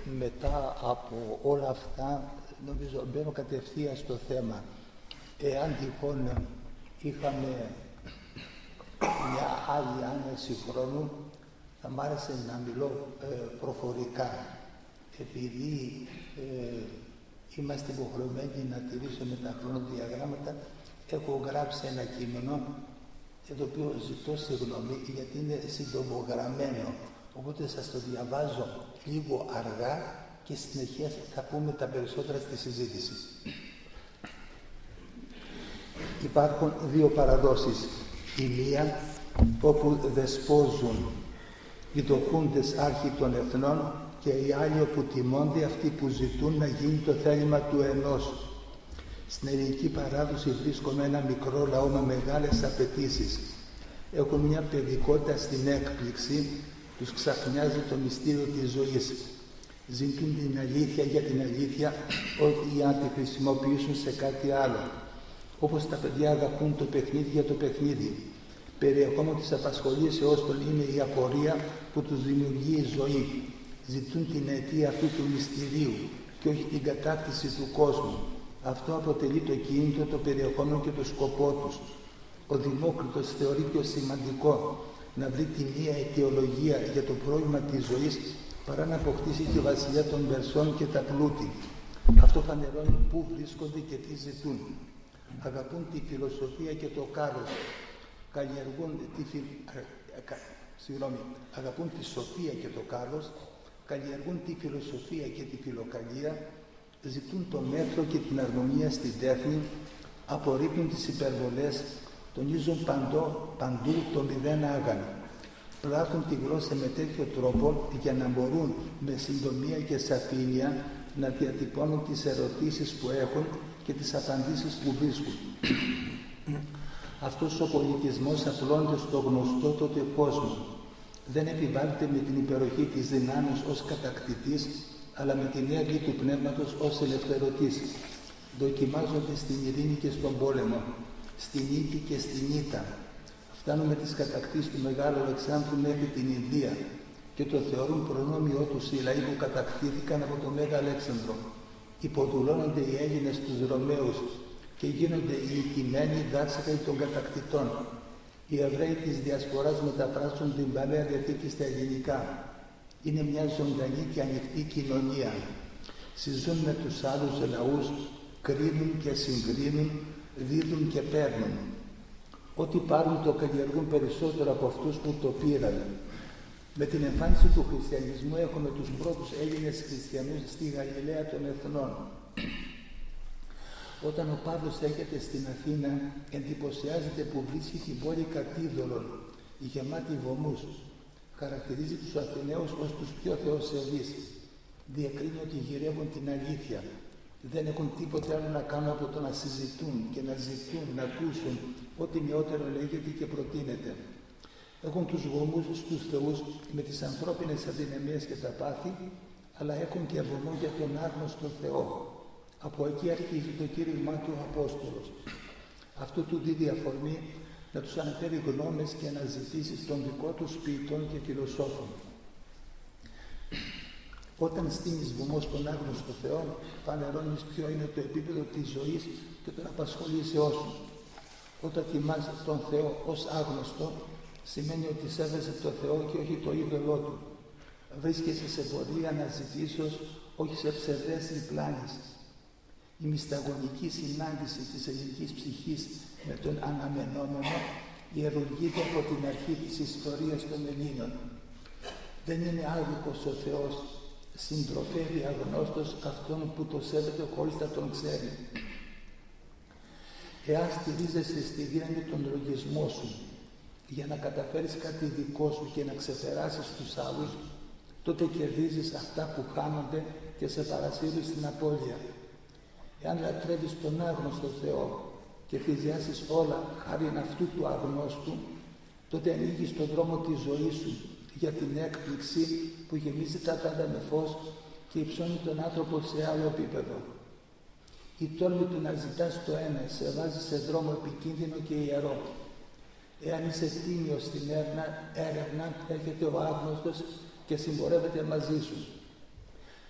μετά από όλα αυτά, νομίζω μπαίνω κατευθείαν στο θέμα. Εάν τυχόν είχαμε μια άλλη άνεση χρόνου, θα μ' άρεσε να μιλώ προφορικά. Επειδή είμαστε υποχρεωμένοι να τηρήσουμε τα χρονοδιαγράμματα, έχω γράψει ένα κείμενο, για το οποίο ζητώ συγγνώμη, γιατί είναι συντομογραμμένο. Οπότε σας το διαβάζω λίγο αργά και συνεχεία θα πούμε τα περισσότερα στη συζήτηση. Υπάρχουν δύο παραδόσεις. Η μία, όπου δεσπόζουν οι δοκούντες άρχοι των εθνών, και η άλλη όπου τιμώνται αυτοί που ζητούν να γίνει το θέλημα του ενός. Στην ελληνική παράδοση βρίσκομαι ένα μικρό λαό με μεγάλες απαιτήσεις. Έχουν μια παιδικότητα στην έκπληξη, τους ξαφνιάζει το μυστήριο της ζωής. Ζητούν την αλήθεια για την αλήθεια, όχι για να τη χρησιμοποιήσουν σε κάτι άλλο. Όπως τα παιδιά αγαπούν το παιχνίδι για το παιχνίδι. Περιεχόμενο της απασχολήσεώς των είναι η απορία που τους δημιουργεί η ζωή. Ζητούν την αιτία αυτού του μυστηρίου και όχι την κατάκτηση του κόσμου. Αυτό αποτελεί το κίνητρο, το περιεχόμενο και το σκοπό τους. Ο Δημόκριτος θεωρεί πιο σημαντικό να βρει τη μία αιτιολογία για το πρόβλημα της ζωής παρά να αποκτήσει τη βασιλεία των Περσών και τα πλούτη. Αυτό φανερώνει πού βρίσκονται και τι ζητούν. Αγαπούν τη φιλοσοφία και το κάρος. Αγαπούν τη σοφία και το κάρος, καλλιεργούν τη φιλοσοφία και τη φιλοκαλία, ζητούν το μέτρο και την αρμονία στην τέχνη, απορρίπτουν τις υπερβολές, τονίζουν παντού το μηδέν άγανο. Πλάθουν τη γλώσσα με τέτοιο τρόπο για να μπορούν με συντομία και σαφήνεια να διατυπώνουν τις ερωτήσεις που έχουν και τις απαντήσεις που βρίσκουν. Αυτός ο πολιτισμός απλώνεται στο γνωστό τότε κόσμο. Δεν επιβάλλεται με την υπεροχή της δυνάμεις ως κατακτητής, αλλά με την έργη του πνεύματος ως ελευθερωτής. Δοκιμάζονται στην ειρήνη και στον πόλεμο, στη νίκη και στην ήττα. Φτάνουν με τις κατακτήσεις του Μεγάλου Αλεξάνδρου μέχρι την Ινδία και το θεωρούν προνόμιό τους οι λαοί που κατακτήθηκαν από τον Μέγα Αλέξανδρο. Υποδουλώνονται οι Έλληνες τους Ρωμαίους και γίνονται οι ηττημένοι δάσκαλοι των κατακτητών. Οι Εβραίοι της Διασποράς μεταφράζουν την Παλαιά Διαθήκη στα ελληνικά. Είναι μια ζωντανή και ανοιχτή κοινωνία. Συζούν με τους άλλους λαούς, κρίνουν και συγκρίνουν, δίδουν και παίρνουν. Ό,τι πάρουν το καλλιεργούν περισσότερο από αυτούς που το πήραν. Με την εμφάνιση του χριστιανισμού έχουμε τους πρώτους Έλληνες χριστιανούς στη Γαλιλαία των Εθνών. Όταν ο Παύλος έρχεται στην Αθήνα, εντυπωσιάζεται που βρίσκει την πόλη κατίδωλων, γεμάτη βωμούς. Χαρακτηρίζει τους Αθηναίους ως τους πιο θεοσεβείς. Διακρίνει ότι γυρεύουν την αλήθεια. Δεν έχουν τίποτε άλλο να κάνουν από το να συζητούν και να ζητούν, να ακούσουν ό,τι νεότερο λέγεται και προτείνεται. Έχουν τους βωμούς στους θεούς με τις ανθρώπινες αδυναμίες και τα πάθη, αλλά έχουν και βωμό για τον άγνωστο Θεό. Από εκεί αρχίζει το κήρυγμά του ο Απόστολος. Αυτό του δίδει αφορμή να τους αναφέρει γνώμες και αναζητήσεις των δικών τους ποιητών και φιλοσόφων. Όταν στείνεις βωμό στον άγνωστο Θεό, φανερώνεις ποιο είναι το επίπεδο της ζωής και των απασχολήσεώς σου. Όταν τιμάς τον Θεό ως άγνωστο, σημαίνει ότι σέβεσαι τον Θεό και όχι το είδωλό του. Βρίσκεσαι σε πορεία αναζητήσεως, όχι σε ψευδές διπλάνες. Η μυσταγωγική συνάντηση της ελληνικής ψυχής με τον αναμενόμενο ιερουργείται από την αρχή της ιστορίας των Ελλήνων. Δεν είναι άδικος ο Θεός, συντροφεύει αγνώστος αυτόν που το σέβεται χωρίς να τον ξέρει. Εάν στηρίζεσαι στη δύναμη των λογισμών σου για να καταφέρεις κάτι δικό σου και να ξεπεράσεις τους άλλους, τότε κερδίζεις αυτά που χάνονται και σε παρασύρουν στην απώλεια. Εάν λατρεύεις τον άγνωστο Θεό και θυσιάσεις όλα χάριν αυτού του αγνώστου, τότε ανοίγεις τον δρόμο της ζωής σου για την έκπληξη που γεμίζει τα πάντα με φως και υψώνει τον άνθρωπο σε άλλο επίπεδο. Η τόλμη του να ζητάς το ένα σε βάζει σε δρόμο επικίνδυνο και ιερό. Εάν είσαι τίμιος στην έρευνα, έρχεται ο άγνωστος και συμπορεύεται μαζί σου.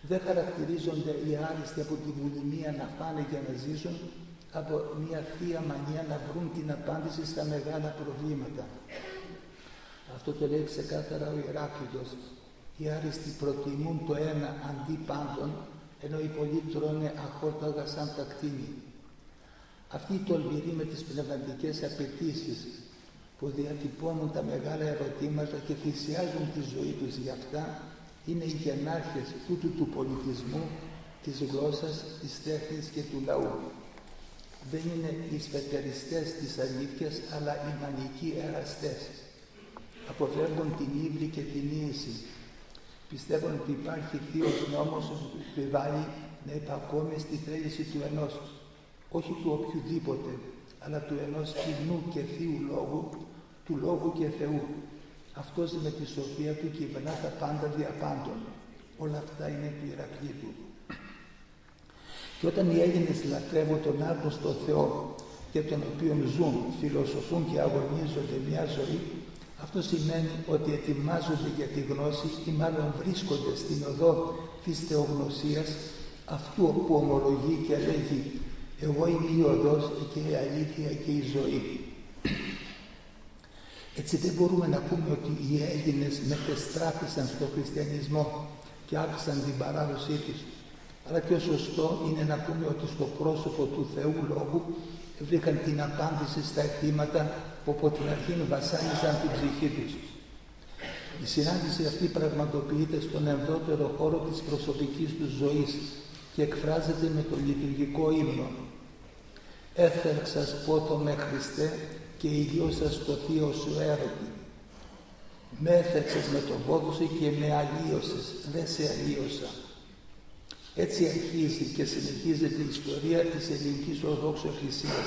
Δεν χαρακτηρίζονται οι άριστοι από τη βουλημία να φάνε και να ζήσουν, από μια θεία μανία να βρουν την απάντηση στα μεγάλα προβλήματα. Αυτό το λέει ξεκάθαρα ο Ηράκλειτος. Οι άριστοι προτιμούν το ένα αντί πάντων, ενώ οι πολλοί τρώνε αχόρταγα σαν τα κτήνη. Αυτοί οι τολμηροί με τις πνευματικές απαιτήσεις που διατυπώνουν τα μεγάλα ερωτήματα και θυσιάζουν τη ζωή τους για αυτά, είναι οι γενάρχες τούτου του πολιτισμού, της γλώσσας, της τέχνης και του λαού. Δεν είναι οι σφετεριστές της αλήθειας, αλλά οι μανικοί εραστές. Αποφεύγουν την ύβρι και την ίηση. Πιστεύουν ότι υπάρχει θείος νόμος που επιβάλλει να υπακούμε στη θέληση του ενός, όχι του οποιουδήποτε, αλλά του ενός κοινού και θείου λόγου, του Λόγου και Θεού. Αυτός με τη σοφία του κυβερνά τα πάντα δια πάντων. Όλα αυτά είναι του Ηρακλήτου. Και όταν οι Έλληνες λατρεύουν τον άγνωστο Θεό και τον οποίον ζουν, φιλοσοφούν και αγωνίζονται μια ζωή, αυτό σημαίνει ότι ετοιμάζονται για τη γνώση ή μάλλον βρίσκονται στην οδό της θεογνωσίας, αυτού όπου ομολογεί και λέγει «Εγώ είμαι η οδός και η αλήθεια και η ζωή». Έτσι δεν μπορούμε να πούμε ότι οι Έλληνες μετεστράφησαν στο χριστιανισμό και άφησαν την παράδοσή τους. Αλλά πιο σωστό είναι να πούμε ότι στο πρόσωπο του Θεού Λόγου βρήκαν την απάντηση στα αιτήματα που από την αρχή βασάνιζαν την ψυχή τους. Η συνάντηση αυτή πραγματοποιείται στον ενδότερο χώρο της προσωπικής τους ζωής και εκφράζεται με το λειτουργικό ύμνο. «Έφερξας πόθο με Χριστέ και ηλιώσας το θείο σου έρωτη. Με έφερξες με τον πόδο σου και με αλλίωσες, δεν σε αλλίωσα». Έτσι αρχίζει και συνεχίζεται η ιστορία της ελληνικής Ορθόδοξου Εκκλησίας.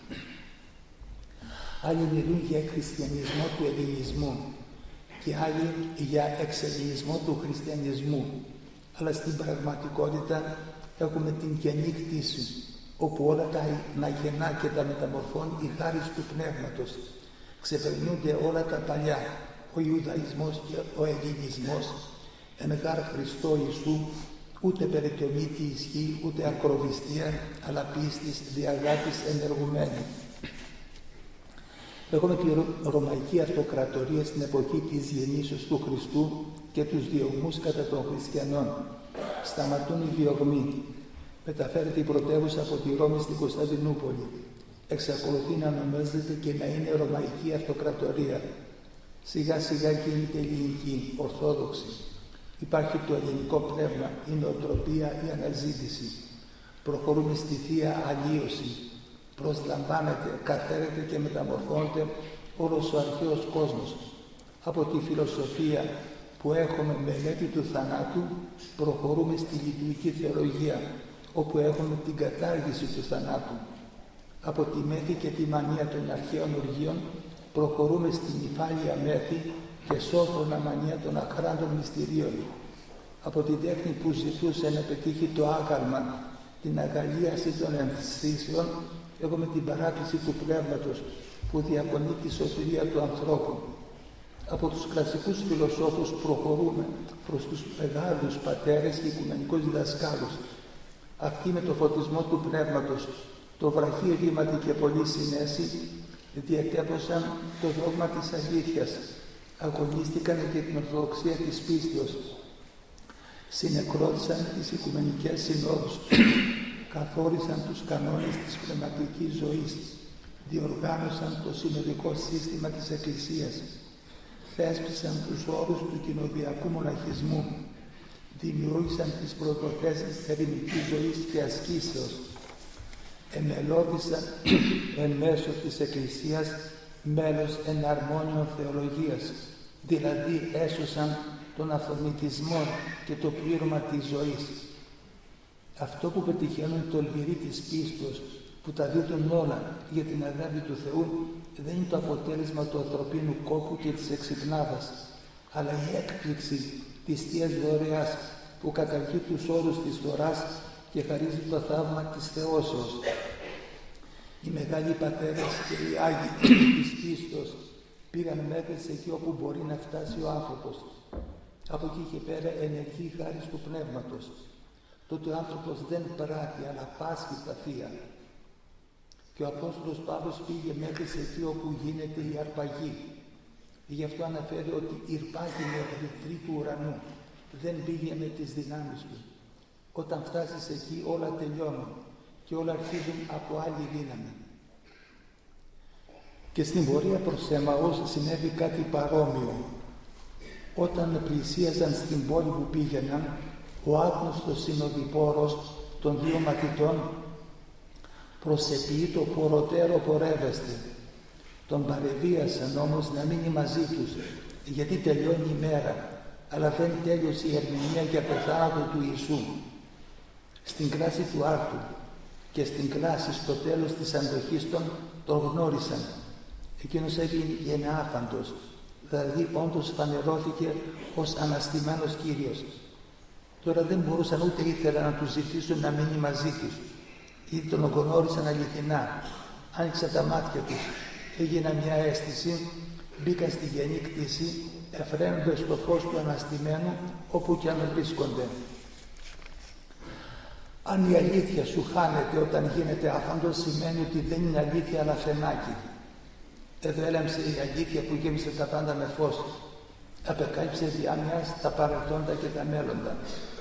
Άλλοι μιλούν για χριστιανισμό του ελληνισμού και άλλοι για εξελληνισμό του χριστιανισμού. Αλλά στην πραγματικότητα έχουμε την καινή κτήση, όπου όλα τα αγενά και τα μεταμορφώνει η χάρις του Πνεύματος. Ξεπερνούνται όλα τα παλιά, ο Ιουδαϊσμός και ο Ελληνισμός, εν γάρ Χριστό Ιησού, ούτε περιτομήτη ισχύ, ούτε ακροβιστία, αλλά πίστης δι' αγάπης ενεργουμένη. Έχουμε τη Ρωμαϊκή Αυτοκρατορία στην εποχή της γεννήσεως του Χριστού και τους διωγμούς κατά των χριστιανών. Σταματούν οι διωγμοί. Μεταφέρεται η πρωτεύουσα από τη Ρώμη στην Κωνσταντινούπολη. Εξακολουθεί να ονομάζεται και να είναι Ρωμαϊκή Αυτοκρατορία. Σιγά σιγά γίνεται ελληνική, ορθόδοξη. Υπάρχει το ελληνικό πνεύμα, η νοοτροπία, η αναζήτηση. Προχωρούμε στη Θεία Αλλίωση. Προσλαμβάνεται, καθαίρεται και μεταμορφώνεται όλος ο αρχαίος κόσμος. Από τη φιλοσοφία που έχουμε μελέτη του θανάτου, προχωρούμε στη λειτουργική θεολογία, όπου έχουμε την κατάργηση του θανάτου. Από τη μέθη και τη μανία των αρχαίων οργείων, προχωρούμε στην υφάλια μέθη και σόφρονα μανία των αχράντων μυστηρίων. Από την τέχνη που ζητούσε να πετύχει το άγαλμα, την αγαλίαση των ενθύσεων, έχουμε την παράκληση του πνεύματος που διακονεί τη σωτηρία του ανθρώπου. Από τους κλασικούς φιλοσόφους προχωρούμε προς τους μεγάλους πατέρες και οικουμενικούς διδασκάλους. Αυτοί με το φωτισμό του πνεύματος, το βραχή ρήματι και πολλή συνέση, διατέπωσαν το δόγμα της αλήθειας, αγωνίστηκαν για την ορθοδοξία της πίστεως, συνεκρότησαν τις οικουμενικές συνόδους, καθόρισαν τους κανόνες της πνευματικής ζωής, διοργάνωσαν το συνοδικό σύστημα της Εκκλησίας, θέσπισαν τους όρους του κοινοδιακού μοναχισμού, δημιούργησαν τις πρωτοθέσεις της ερημικής ζωής και ασκήσεως, εμελώδησαν εν μέσω της Εκκλησίας μέλος εναρμόνιων θεολογίας, δηλαδή έσωσαν τον αυθορμητισμό και το πλήρωμα της ζωής. Αυτό που πετυχαίνουν το τολμηροί της πίστος, που τα δίδουν όλα για την αγάπη του Θεού, δεν είναι το αποτέλεσμα του ανθρωπίνου κόπου και της εξυπνάδας, αλλά η έκπληξη της Θείας Δωρεάς που καταργεί τους όρους της φθοράς και χαρίζει το θαύμα της θεώσεως. Οι μεγάλοι πατέρες και οι Άγιοι της πίστος πήγαν μέχρι σε εκεί όπου μπορεί να φτάσει ο άνθρωπος. Από εκεί και πέρα ενεργεί η χάρις του Πνεύματος. Τότε ο άνθρωπος δεν πράττει, αλλά πάσχει τα θεία. Και ο Απόστολος Παύλος πήγε μέχρι σε εκεί όπου γίνεται η αρπαγή. Γι' αυτό αναφέρει ότι ηρπάγει μέχρι τρίτου ουρανού. Δεν πήγε με τις δυνάμεις του. Όταν φτάσεις εκεί όλα τελειώνουν και όλα αρχίζουν από άλλη δύναμη. Και στην πορεία προς Εμαούς συνέβη κάτι παρόμοιο. Όταν πλησίαζαν στην πόλη που πήγαιναν, ο άγνωστος συνοδοιπόρος των δύο μαθητών προσεποιεί το πορωτέρο πορεύεστε. Τον παρεβίασαν όμως να μείνει μαζί τους, γιατί τελειώνει η μέρα, αλλά δεν τέλειωσε η ερμηνεία για το θάνατο του Ιησού. Στην κλάση του άρτου και στην κλάση στο τέλος της αντοχής τον γνώρισαν. Εκείνος έγινε άφαντος, δηλαδή όντως φανερώθηκε ως αναστημένος Κύριος. Τώρα δεν μπορούσαν ούτε ήθελαν να του ζητήσουν να μείνει μαζί τους. Ήδη τον γνώρισαν αληθινά. Άνοιξαν τα μάτια τους. Έγιναν μια αίσθηση, μπήκαν στη γενή κτήση, εφραίνοντας το φως του αναστημένου όπου και αν βρίσκονται. Αν η αλήθεια σου χάνεται όταν γίνεται άφαντος, σημαίνει ότι δεν είναι αλήθεια αλλά φαινάκι. Εδώ έλαμψε η αλήθεια που γέμισε τα πάντα με φως. Απεκάλυψε διάμοιας τα παρελθόντα και τα μέλλοντα.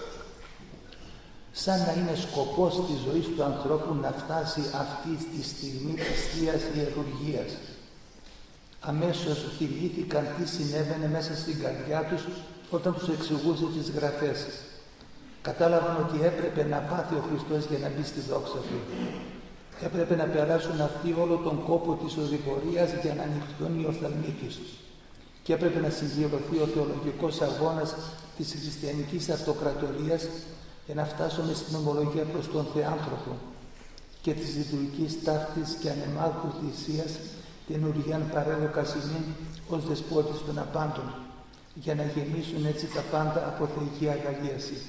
Σαν να είναι σκοπός της ζωής του ανθρώπου να φτάσει αυτή στη στιγμή της Θείας Ιερουργίας. Αμέσως θυμήθηκαν τι συνέβαινε μέσα στην καρδιά τους όταν τους εξηγούσε τις γραφές. Κατάλαβαν ότι έπρεπε να πάθει ο Χριστός για να μπει στη δόξα του. Έπρεπε να περάσουν αυτοί όλο τον κόπο της οδηπορίας για να ανοιχτούν οι οφθαλμοί τους. Και έπρεπε να συμπληρωθεί ο θεολογικός αγώνας της χριστιανικής αυτοκρατορίας για να φτάσουμε στην ομολογία προς τον Θεάνθρωπο και της λειτουργικής ταύτης και ανεμάρχου θυσίας την ουριάν παρέδοκα σημείν ως δεσπότης των απάντων, για να γεμίσουν έτσι τα πάντα από θεϊκή αγαλίαση.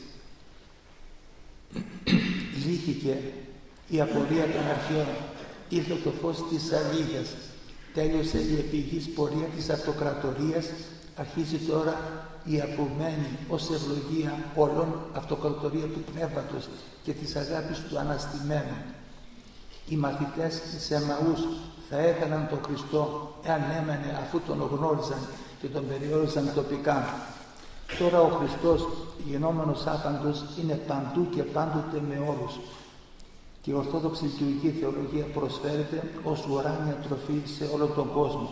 Λύθηκε η απορία των αρχαίων, ήρθε το φως της αλήθειας, τέλειωσε η επιγής πορεία της αυτοκρατορίας, αρχίζει τώρα η απομένη ως ευλογία όλων αυτοκρατορία του Πνεύματος και της αγάπης του αναστημένου. Οι μαθητές της Εμαούς θα έκαναν τον Χριστό εάν έμενε αφού τον γνώριζαν και τον περιόριζαν τοπικά. Τώρα ο Χριστός, γινόμενος άφαντος, είναι παντού και πάντοτε με όλους. Και η Ορθόδοξη Λειτουργική Θεολογία προσφέρεται ως ουράνια τροφή σε όλο τον κόσμο.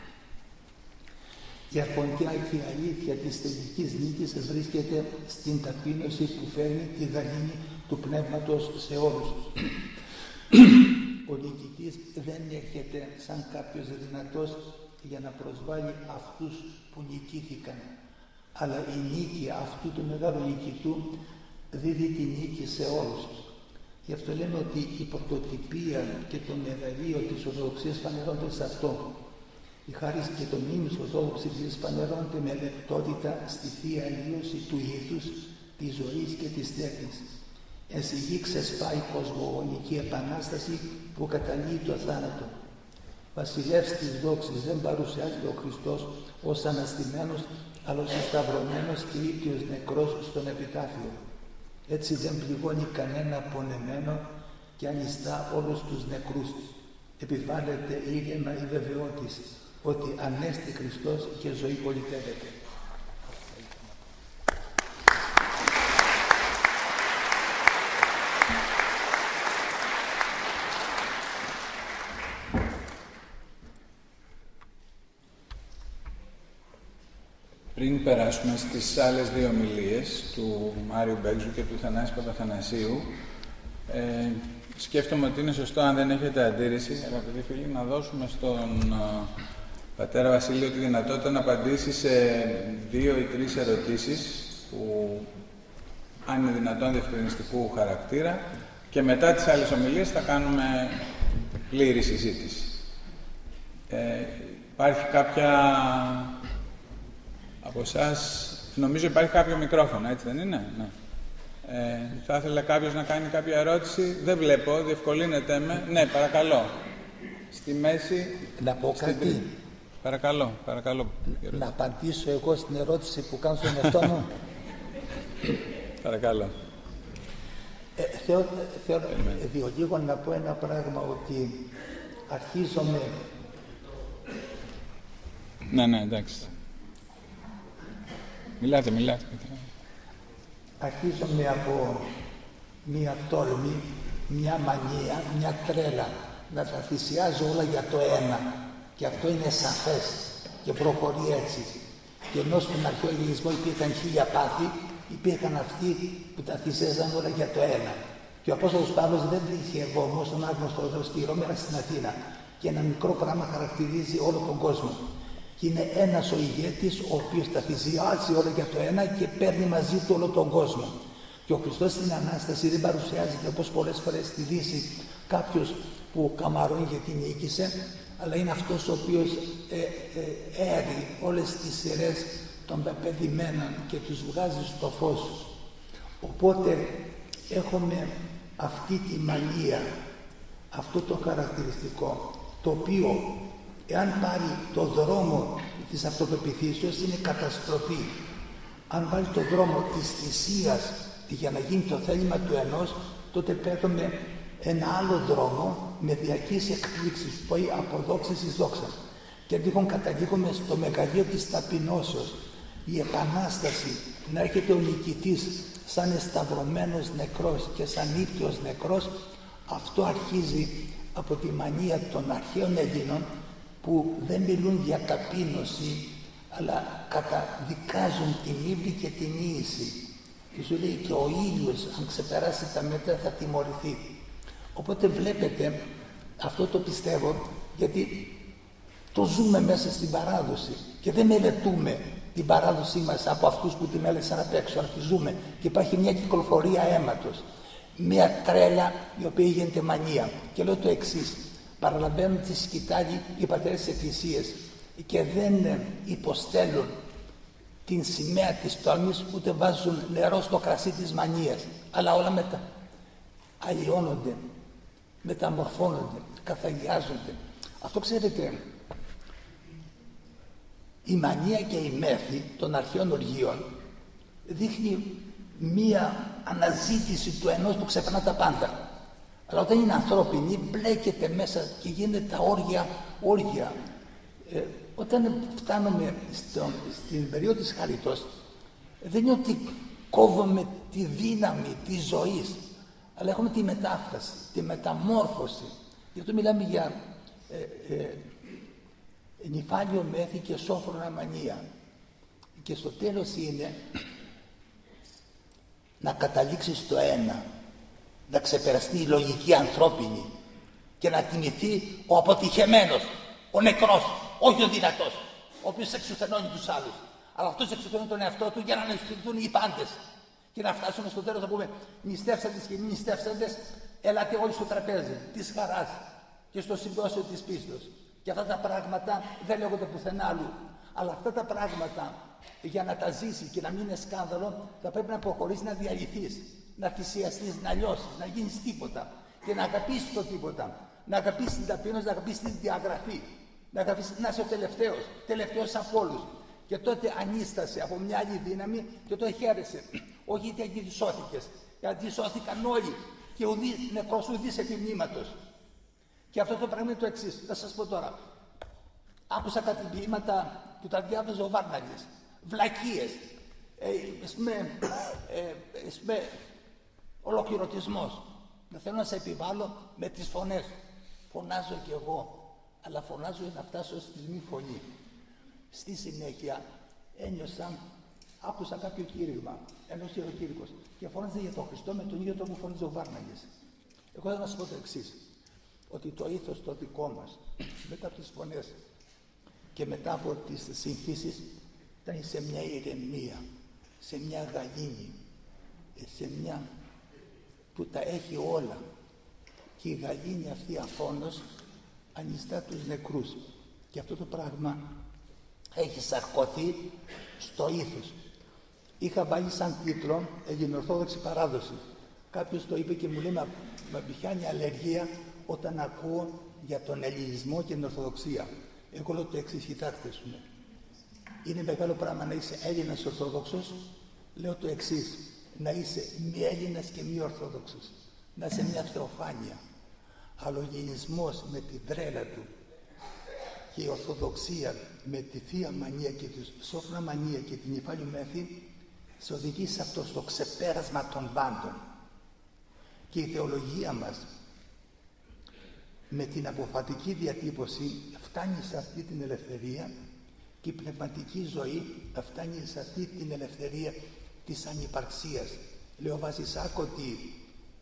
Η αρχοντιά και η αλήθεια της τελικής νίκης βρίσκεται στην ταπείνωση που φέρνει τη γαλήνη του Πνεύματος σε όλους. Ο νικητής δεν έρχεται σαν κάποιος δυνατός για να προσβάλλει αυτούς που νικήθηκαν, αλλά η νίκη αυτού του μεγάλου νικητού δίδει τη νίκη σε όλους. Γι' αυτό λέμε ότι η πρωτοτυπία και το μεγαλείο της Ορθοδοξίας φανερώνται σε αυτό. Η χάρις και το μνήμης της Ορθόδοξης Εκκλησίας φανερώνται με λεπτότητα στη Θεία Αλλίωση του ήθους, της ζωής και της τέχνης. Εν σιγή ξεσπάει η κοσμογονική επανάσταση που καταλύει το θάνατο. Βασιλεύς της δόξης δεν παρουσιάζεται ο Χριστός ως αναστημένος, αλλά ως σταυρωμένος και ύπτιος νεκρός στον επιτάφιο. Έτσι δεν πληγώνει κανένα πονεμένο και ανιστά όλους τους νεκρούς. Επιβάλλεται ήρεμα η βεβαιότης ότι ανέστη Χριστός και ζωή πολιτεύεται. Πριν περάσουμε στις άλλες δύο ομιλίες του Μάριου Μπέγζου και του Θανάση Παπαθανασίου, σκέφτομαι ότι είναι σωστό, αν δεν έχετε αντίρρηση, αγαπητοί φίλοι, να δώσουμε στον πατέρα Βασίλειο τη δυνατότητα να απαντήσει σε 2 ή 3 ερωτήσεις που, αν είναι δυνατόν, διευκρινιστικού χαρακτήρα, και μετά τις άλλες ομιλίες θα κάνουμε πλήρη συζήτηση. Υπάρχει κάποια... Από εσάς, νομίζω υπάρχει κάποιο μικρόφωνο, έτσι δεν είναι? Ναι. Θα ήθελα κάποιος να κάνει κάποια ερώτηση. Δεν βλέπω, διευκολύνετε με. Ναι, παρακαλώ. Στη μέση... Να πω κάτι. Παρακαλώ, παρακαλώ. Να απαντήσω εγώ στην ερώτηση που κάνω στον εαυτό μου. Παρακαλώ. Θέλω λίγο να πω ένα πράγμα, ότι αρχίζομαι... Ναι, εντάξει. Μιλάτε. Αρχίζομαι από μία τόλμη, μία μανία, μία τρέλα να τα θυσιάζω όλα για το ένα. Και αυτό είναι σαφές και προχωρεί έτσι. Και ενώ στον αρχαίο ελληνισμό υπήρχαν 1000 πάθη, υπήρχαν αυτοί που τα θυσιάζαν όλα για το ένα. Και ο Απόστολος Παύλος δεν είχε βωμό στον άγνωστο οδό στη Ρώμη, αλλά στην Αθήνα. Και ένα μικρό πράγμα χαρακτηρίζει όλο τον κόσμο. Και είναι ένας ο ηγέτης, ο οποίος τα θυσιάζει όλα για το ένα και παίρνει μαζί του όλο τον κόσμο. Και ο Χριστός στην Ανάσταση δεν παρουσιάζεται όπως πολλές φορές στη Δύση κάποιος που καμαρώνει γιατί νίκησε, αλλά είναι αυτός ο οποίος έρει όλες τις σειρές των πεπαιδημένων και τους βγάζει στο φως. Οπότε έχουμε αυτή τη μανία, αυτό το χαρακτηριστικό, το οποίο εάν πάρει το δρόμο της αυτοπεποίθησης είναι καταστροφή. Αν βάλει το δρόμο της θυσίας για να γίνει το θέλημα του ενός, τότε παίρνουμε ένα άλλο δρόμο με διαρκείς εκπλήξεις που πάει από δόξα εις δόξα. Και λοιπόν καταλήγουμε στο μεγαλείο της ταπεινώσεως. Η Επανάσταση, να έρχεται ο νικητής σαν εσταυρωμένος νεκρός και σαν ύπτιος νεκρός, αυτό αρχίζει από τη μανία των αρχαίων Ελλήνων που δεν μιλούν για ταπείνωση, αλλά καταδικάζουν την ύβρι και την ίηση. Και σου λέει και ο ήλιος, αν ξεπεράσει τα μέτρα, θα τιμωρηθεί. Οπότε βλέπετε, αυτό το πιστεύω, γιατί το ζούμε μέσα στην παράδοση και δεν μελετούμε την παράδοσή μας από αυτούς που τη μέλεσαν απ' έξω, αλλά τη ζούμε. Και υπάρχει μια κυκλοφορία αίματος, μια τρέλα η οποία γίνεται μανία. Και λέω το εξής: παραλαμβάνουν τη σκητάλη οι πατέρες της Εκκλησίας και δεν υποστέλουν την σημαία της τόλμης, ούτε βάζουν νερό στο κρασί της μανίας, αλλά όλα μετά αλλοιώνονται, μεταμορφώνονται, καθαγιάζονται. Αυτό ξέρετε, η μανία και η μέθη των αρχαίων οργείων δείχνει μία αναζήτηση του ενός που ξεπερνά τα πάντα. Αλλά όταν είναι ανθρώπινη, μπλέκεται μέσα και γίνεται τα όργια. Όταν φτάνουμε στην περίοδο της χαριτός, δεν είναι ότι κόβουμε τη δύναμη της ζωής, αλλά έχουμε τη μετάφραση, τη μεταμόρφωση. Γι' αυτό μιλάμε για νυφάλιο μέθη και σόφρονα μανία. Και στο τέλος είναι να καταλήξει στο ένα, να ξεπεραστεί η λογική ανθρώπινη και να τιμηθεί ο αποτυχεμένος, ο νεκρός, όχι ο δυνατός, ο οποίος εξουθενώνει τους άλλους. Αλλά αυτός εξουθενώνει τον εαυτό του για να αναστηθούν οι πάντες. Και να φτάσουμε στο τέλος να πούμε νηστεύσαντες και μη νηστεύσαντες, ελάτε όλοι στο τραπέζι της χαράς και στο συμπόσιο της πίστος. Και αυτά τα πράγματα δεν λέγονται πουθενά αλλού. Αλλά αυτά τα πράγματα για να τα ζήσει και να μην είναι σκάνδαλο, θα πρέπει να προχωρήσει, να διαλυθείς, να θυσιαστείς, να λιώσεις, να γίνεις τίποτα και να αγαπήσεις το τίποτα. Να αγαπήσεις την ταπείνωση, να αγαπήσεις την διαγραφή. Να αγαπήσεις να είσαι ο τελευταίος από όλους. Και τότε ανίστασε από μια άλλη δύναμη και τότε χαίρεσαι. Όχι γιατί σώθηκες, γιατί σώθηκαν όλοι και ουδής νεκρός ουδής επιμνήματος. Και αυτό το πράγμα είναι το εξής. Θα σας πω τώρα. Άκουσα κάτι ποίηματα που τα διάβαζε ο Βάρναγης. Βλακίες. Ολοκληρωτισμός. Δεν θέλω να σε επιβάλλω με τις φωνές. Φωνάζω κι εγώ. Αλλά φωνάζω για να φτάσω στη μη φωνή. Στη συνέχεια άκουσα κάποιο κήρυγμα ενός ιεροκήρυκος και φώναζε για τον Χριστό με τον ίδιο τρόπο που φώναζε ο Βάρναγης. Εγώ θα σας πω το εξής, ότι το ήθος το δικό μας μετά από τις φωνές και μετά από τις συγχύσεις ήταν σε μια ηρεμία, σε μια γαλήνη, σε μια που τα έχει όλα. Και η γαλήνη αυτή αφώνως ανιστά τους νεκρούς. Και αυτό το πράγμα έχει σαρκωθεί στο ήθος. Είχα βάλει σαν τίτλο Ελληνοορθόδοξη παράδοση. Κάποιος το είπε και μου λέει με πιάνει αλλεργία όταν ακούω για τον ελληνισμό και την Ορθοδοξία. Εγώ λέω το εξής, κοιτάξτε, είναι μεγάλο πράγμα να είσαι Έλληνας Ορθόδοξος. Λέω το εξής, να είσαι μη Έλληνας και μη Ορθόδοξος. Να είσαι μια θεοφάνεια. Αλλά ο ελληνισμός με την τρέλα του και η Ορθοδοξία με τη Θεία Μανία και τη Σόφρονα Μανία και την Νυφάλιο Μέθη σε οδηγεί σε αυτό, στο ξεπέρασμα των πάντων. Και η θεολογία μας με την αποφατική διατύπωση φτάνει σε αυτή την ελευθερία και η πνευματική ζωή φτάνει σε αυτή την ελευθερία της ανυπαρξίας. Λέει ο Βασισάκ ότι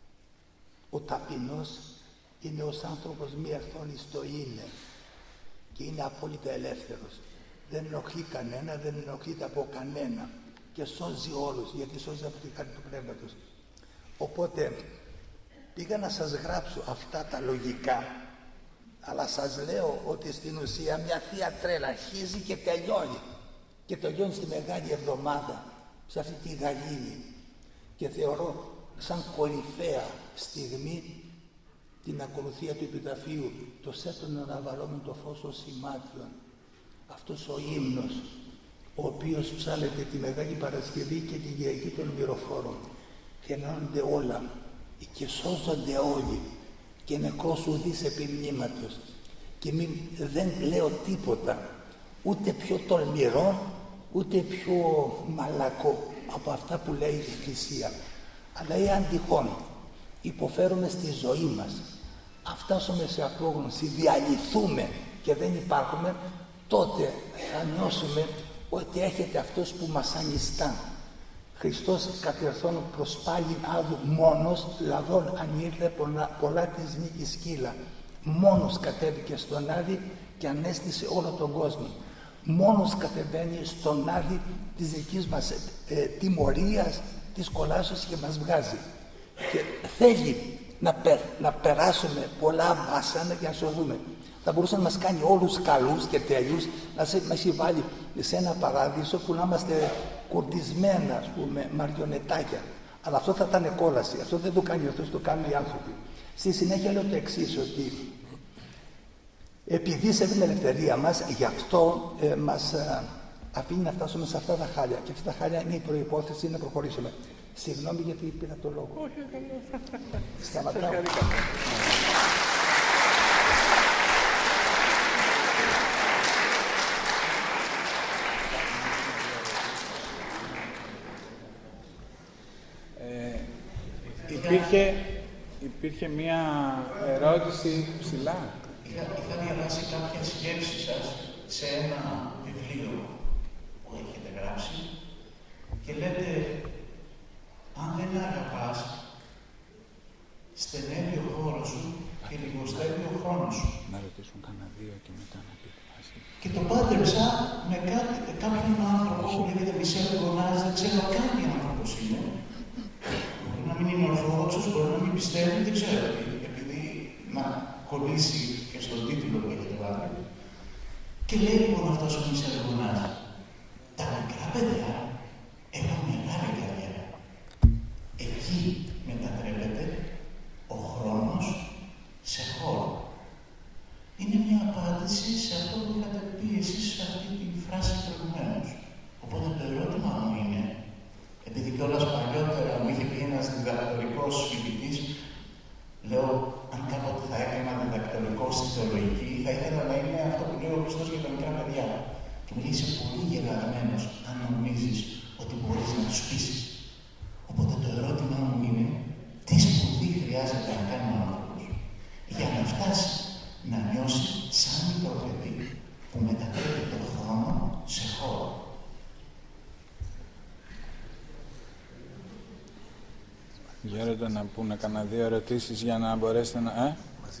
ο ταπεινός είναι ως άνθρωπος μη ερθών εις το είναι και είναι απόλυτα ελεύθερος. Δεν ενοχλεί κανένα, δεν ενοχλείται από κανένα και σώζει όλους, γιατί σώζει από τη χάρη του Πνεύματος. Οπότε πήγα να σας γράψω αυτά τα λογικά, αλλά σας λέω ότι στην ουσία μια θεία τρέλα αρχίζει και τελειώνει. Και τελειώνει στη Μεγάλη Εβδομάδα, σε αυτή τη γαλήνη. Και θεωρώ σαν κορυφαία στιγμή την ακολουθία του επιταφείου, το σέτον αναβαλώμεν το φως ως σημάτιον. Αυτός ο ύμνος, ο οποίος ψάλεται τη Μεγάλη Παρασκευή και τη Κυριακή των Μυροφόρων. Και ενώνονται όλα και σώζονται όλοι και νεκρός ουδής επί μνήματος. Και δεν λέω τίποτα, ούτε πιο τολμηρό, ούτε πιο μαλακό από αυτά που λέει η Εκκλησία. Αλλά εάν τυχόν υποφέρουμε στη ζωή μας, αν φτάσουμε σε απόγνωση, διαλυθούμε και δεν υπάρχουμε, τότε θα νιώσουμε ότι έρχεται αυτός που μας ανιστά. Χριστός κατερθών προς πάλιν άδου μόνος, λαδών αν ήρθε πολλά της νίκης σκύλα. Μόνος κατέβηκε στον Άδη και ανέστησε όλο τον κόσμο. Μόνος κατεβαίνει στον Άδη της δικής μας τιμωρίας, της κολάσεως και μας βγάζει. Και θέλει να περάσουμε πολλά βάσανα για να σωθούμε. Θα μπορούσε να μας κάνει όλους καλούς και τέλειους, να μας έχει βάλει σε ένα παράδεισο που να είμαστε κουρδισμένα, ας πούμε, μαριονετάκια. Αλλά αυτό θα ήταν κόλαση. Αυτό δεν το κάνει ο Θεός, το κάνουν οι άνθρωποι. Στη συνέχεια λέω το εξής, ότι επειδή σε την ελευθερία μας, γι' αυτό μας αφήνει να φτάσουμε σε αυτά τα χάλια. Και αυτά τα χάλια είναι η προϋπόθεση να προχωρήσουμε. Συγγνώμη γιατί πήρα το λόγο. Όχι, καλά. Σταματάω. Υπήρχε μία ερώτηση ψηλά. Είχα διαβάσει κάποια σκέψη σας σε ένα βιβλίο που έχετε γράψει και λέτε, αν δεν αγαπάς, στενεύει ο χώρος σου και λιγοστεύει ο χρόνος σου. Να ρωτήσουν κανένα δύο και μετά να πει. Και το πάντρεψα με κάποιον άνθρωπο που λέγεται Μισελ Γκονάζ, δεν ξέρω καν τι άνθρωπος είναι. Μπορεί να μην είναι ορθόδοξος, μπορεί να μην πιστεύει, δεν ξέρω. Επειδή να κολλήσει και στον τίτλο που έχετε βάλει. Και λέει λοιπόν αυτός ο Μισελ Γκονάζ, τα μικρά παιδιά έχουν μεγάλη καριέρα. Εκεί μετατρέπεται ο χρόνος σε χώρο. Είναι μια απάντηση σε αυτό που είχατε πει εσείς σε αυτή τη φράση προηγουμένως. Οπότε το ερώτημα μου είναι, επειδή κιόλας παλιότερα μου είχε πει ένας διδακτορικός φοιτητής, λέω, αν κάποτε θα έκανα διδακτορικό στη θεολογική, θα ήθελα να είναι αυτό που λέει ο Χριστός για τα μικρά παιδιά. Και μου λέει, είσαι πολύ γελαγμένος αν νομίζεις ότι μπορείς να τους πείσεις. Οπότε το ερώτημα μου είναι, τι σπουδή χρειάζεται να κάνει ο άνθρωπος για να φτάσει να νιώσει σαν μικρό παιδί που μετατρέπει τον χρόνο σε χώρο. Γέροντα, να πούνε κανένα δύο ερωτήσεις για να μπορέσετε να...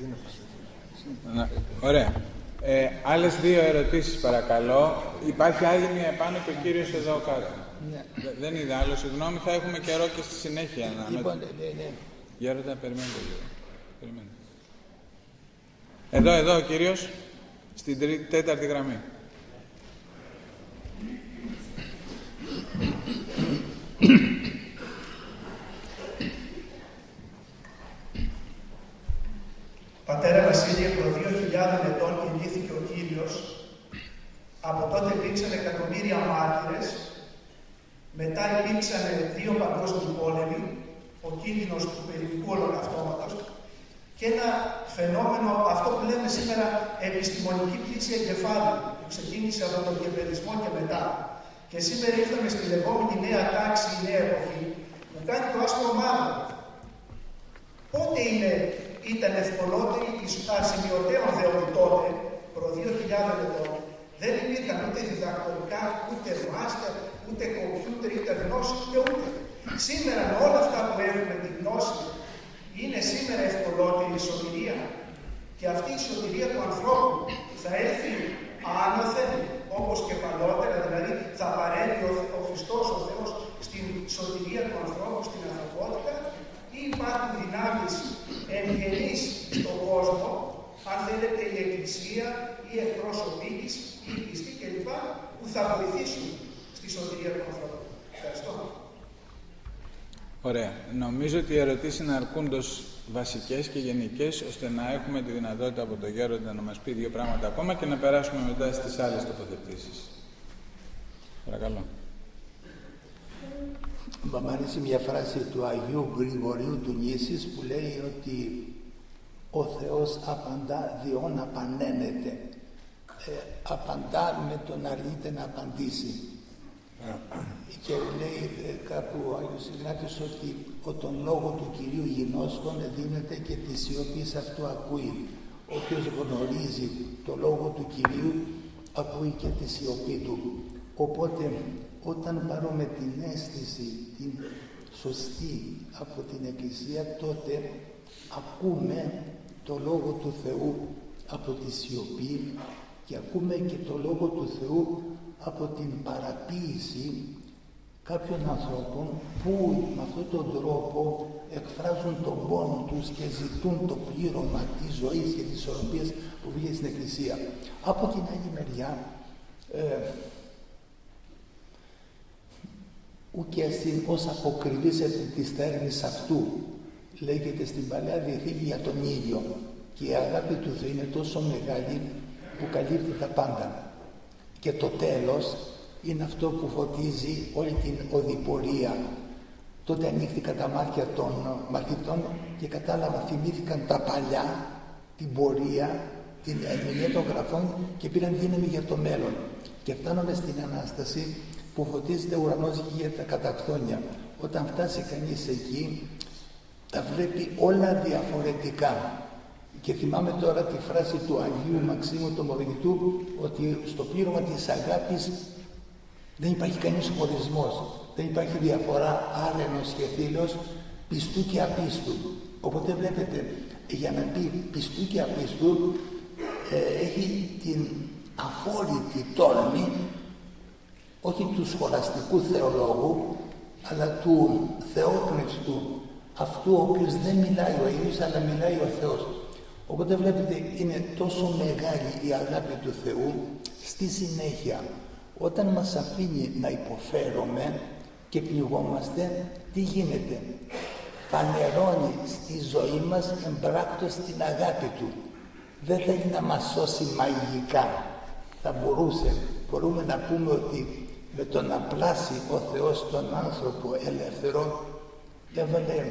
Ωραία. Άλλες δύο ερωτήσεις παρακαλώ. Υπάρχει άλλη μία επάνω και ο κύριος εδώ κάτω. Ναι. Δεν είδα άλλο, συγγνώμη, θα έχουμε καιρό και στη συνέχεια. Λοιπόν, ναι. Γέροντα, περιμένετε λίγο. Εδώ ο κύριος, στην τέταρτη γραμμή. Πατέρα Βασίλεια, προ 2.000 ετών γεννήθηκε ο Κύριος Από τότε υπήρξαν εκατομμύρια μάρτυρες, μετά υπήρξαν 2 παγκόσμιοι πόλεμοι, ο κίνδυνος του πυρηνικού ολοκαυτώματος και ένα φαινόμενο, αυτό που λέμε σήμερα επιστημονική πλήξη εγκεφάλου, που ξεκίνησε από τον κεμπεδισμό και μετά. Και σήμερα ήρθαμε στη λεγόμενη νέα τάξη, η νέα εποχή, που κάνει το άσπρο μαύρο. Πότε ήταν ευκολότερη η σημειωτέων δεότι τότε, προ 2.000 ετών, δεν υπήρχαν ούτε διδακτορικά, ούτε μάστερ, ούτε κομπιούτερ, ούτε γνώση, ούτε. Σήμερα με όλα αυτά που έχουμε τη γνώση, είναι σήμερα ευκολότερη η σωτηρία. Και αυτή η σωτηρία του ανθρώπου θα έρθει άνωθεν, όπως και παλιότερα, δηλαδή θα παρέμβει ο Χριστός, ο Θεός, στην σωτηρία του ανθρώπου, στην ανθρωπότητα, ή υπάρχουν δυνάμεις εγγενείς στον κόσμο, αν θέλετε η Εκκλησία, οι εκπρόσωποι της, οι πιστοί κλπ. Που θα βοηθήσουν στη σωτηρία του ανθρώπου. Ευχαριστώ. Ωραία. Νομίζω ότι οι ερωτήσεις είναι αρκούντως βασικές και γενικές, ώστε να έχουμε τη δυνατότητα από τον Γέροντα να μας πει 2 πράγματα ακόμα και να περάσουμε μετά στις άλλες τοποθετήσεις. Παρακαλώ. Μ' αρέσει μια φράση του Αγίου Γρηγορίου του Νήσης που λέει ότι ο Θεός απαντά διόν απανένεται. Απαντά με τον αρνείται να απαντήσει. Και λέει κάπου ο Άγιος Ιγνάτιος ότι τον λόγο του Κυρίου γινώσκων δίνεται και τη σιωπή αυτού ακούει. Όποιος γνωρίζει το λόγο του Κυρίου ακούει και τη σιωπή του. Οπότε όταν πάρουμε την αίσθηση, την σωστή από την Εκκλησία, τότε ακούμε το λόγο του Θεού από τη σιωπή και ακούμε και το λόγο του Θεού από την παραποίηση κάποιων ανθρώπων που με αυτόν τον τρόπο εκφράζουν τον πόνο τους και ζητούν το πλήρωμα της ζωής και της ισορροπίας που βγήκε στην Εκκλησία. Από την άλλη μεριά, ούκε ασύν ως αποκριβήσετε της θέρμης αυτού, λέγεται στην Παλαιά Διαθήκη για τον ήλιο, και η αγάπη του Θεού είναι τόσο μεγάλη που καλύπτει τα πάντα. Και το τέλος είναι αυτό που φωτίζει όλη την οδηπορία. Τότε ανοίχθηκαν τα μάτια των μαθητών και κατάλαβα, θυμήθηκαν τα παλιά, την πορεία, την ερμηνεία των γραφών και πήραν δύναμη για το μέλλον. Και φτάνουμε στην Ανάσταση που φωτίζεται ο ουρανός και τα κατακτόνια. Όταν φτάσει κανείς εκεί, τα βλέπει όλα διαφορετικά. Και θυμάμαι τώρα τη φράση του Αγίου Μαξίμου του Μορυγητού, ότι στο πλήρωμα της αγάπης δεν υπάρχει κανείς χωρισμός, δεν υπάρχει διαφορά άρενος και θήλος, πιστού και απίστου. Οπότε βλέπετε, για να πει πιστού και απίστου, έχει την αφόρητη τόλμη, όχι του σχολαστικού θεολόγου, αλλά του θεόπνευστου, αυτού ο οποίος δεν μιλάει ο ίδιος, αλλά μιλάει ο Θεός. Οπότε βλέπετε, είναι τόσο μεγάλη η αγάπη του Θεού. Στη συνέχεια, όταν μας αφήνει να υποφέρουμε και πληγόμαστε, τι γίνεται? Φανερώνει στη ζωή μας εμπράκτος την αγάπη Του. Δεν θέλει να μας σώσει μαγικά. Θα μπορούμε να πούμε ότι με το να πλάσει ο Θεός τον άνθρωπο ελεύθερο, έβαλε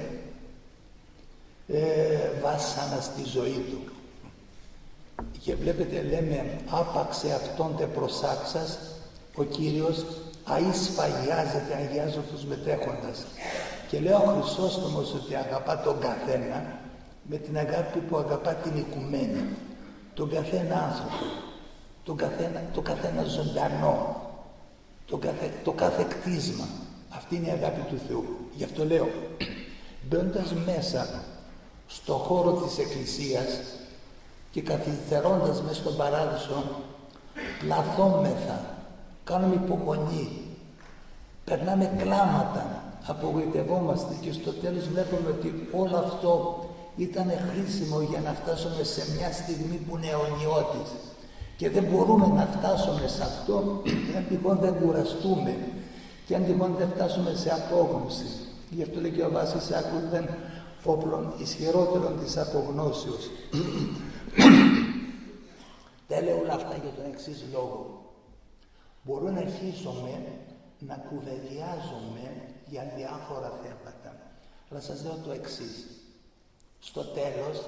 βάσανα στη ζωή του. Και βλέπετε, λέμε, άπαξε αυτόν τε προσάξας, ο Κύριος αεισφαγιάζεται, αγιάζω τους μετέχοντας. Και λέει ο Χρυσόστομος ότι αγαπά τον καθένα με την αγάπη που αγαπά την οικουμένη, τον καθένα άνθρωπο, το καθένα ζωντανό, το κάθε κτίσμα. Αυτή είναι η αγάπη του Θεού. Γι' αυτό λέω, μπαίνοντας μέσα στο χώρο της Εκκλησίας και καθυστερώντας μέσα στον παράδεισο, πλαθόμεθα, κάνουμε υπομονή, περνάμε κλάματα, απογοητευόμαστε και στο τέλος βλέπουμε ότι όλο αυτό ήταν χρήσιμο για να φτάσουμε σε μια στιγμή που είναι αιωνιώτης. Και δεν μπορούμε να φτάσουμε σε αυτό αν τυχόν δεν κουραστούμε και αν τυχόν δεν φτάσουμε σε απόγνωση. Γι' αυτό λέει και ο Βάσης άκουθεν όπλων ισχυρότερων της απογνώσεως. Τα λέω όλα αυτά για τον εξής λόγο. μπορώ να αρχίσουμε να κουβεντιάζουμε για διάφορα θέματα. Αλλά σας λέω το εξής. Στο τέλος,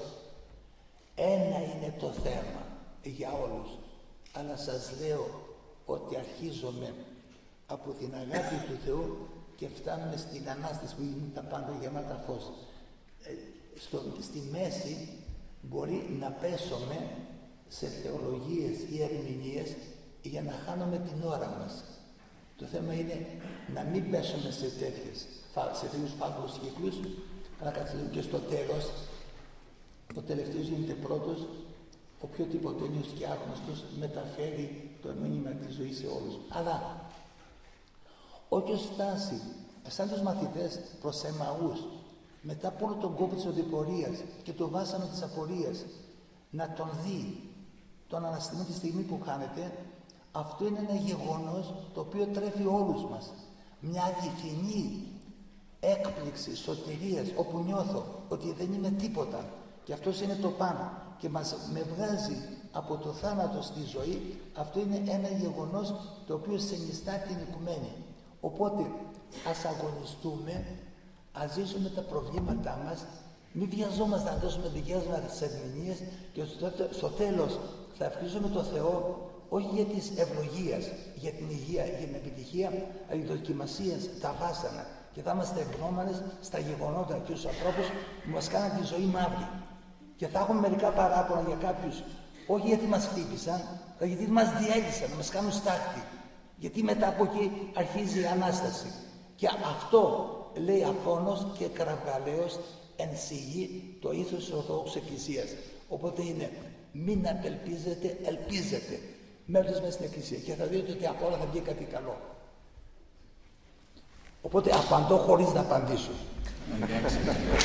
ένα είναι το θέμα για όλους. Αλλά σας λέω ότι αρχίζουμε από την αγάπη του Θεού και φτάνουμε στην Ανάσταση που είναι τα πάντα γεμάτα φως. Στη μέση μπορεί να πέσουμε σε θεολογίες ή ερμηνείες για να χάνουμε την ώρα μας. Το θέμα είναι να μην πέσουμε σε τέτοιους φαύλους κύκλους, αλλά καθόλου και στο τέλος, ο τελευταίος γίνεται πρώτος, ο πιο τυποτένιος και άγνωστος μεταφέρει το μήνυμα της ζωής σε όλους. Αλλά όποιος φτάσει σαν τους μαθητές προς Εμαούς, μετά από όλο τον κόπο της οδηπορίας και το βάσανο της απορίας, να τον δει τον αναστημό τη στιγμή που χάνεται, αυτό είναι ένα γεγονός το οποίο τρέφει όλους μας. Μια αληθινή έκπληξη σωτηρίας, όπου νιώθω ότι δεν είμαι τίποτα και αυτός είναι το πάνω και με βγάζει από το θάνατο στη ζωή. Αυτό είναι ένα γεγονός το οποίο συνιστά την οικουμένη. Οπότε ας αγωνιστούμε, ας ζήσουμε τα προβλήματά μας, μην βιαζόμαστε να δώσουμε δικές μας ερμηνείες και στο τέλος θα ευχαριστούμε τον Θεό όχι για της ευλογίας, για την υγεία, για την επιτυχία, αλλά για δοκιμασίας, τα βάσανα. Και θα είμαστε ευγνώμονες στα γεγονότα και στους ανθρώπους που μας κάναν τη ζωή μαύρη. Και θα έχουμε μερικά παράπονα για κάποιους, όχι γιατί μας χτύπησαν, αλλά γιατί μας διέλυσαν, να μας κάνουν στάχτη. Γιατί μετά από εκεί αρχίζει η Ανάσταση. Και αυτό λέει αφώνος και κραυγαλαίος εν σιγή το ήθος της Ορθόδοξης Εκκλησίας. Οπότε είναι μην απελπίζετε, ελπίζετε. Μένοντας μέσα στην Εκκλησία και θα δείτε ότι από όλα θα βγει κάτι καλό. Οπότε απαντώ χωρίς να απαντήσω.